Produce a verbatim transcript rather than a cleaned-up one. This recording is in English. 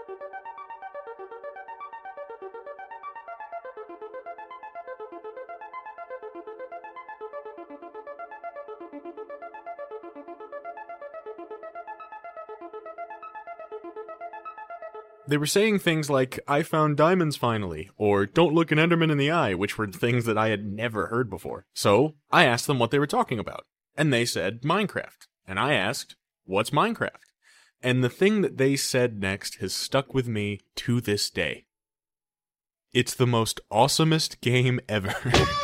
They were saying things like, I found diamonds finally, or don't look an Enderman in the eye, which were things that I had never heard before. So, I asked them what they were talking about, and they said Minecraft. And I asked, what's Minecraft? And the thing that they said next has stuck with me to this day. It's the most awesomest game ever.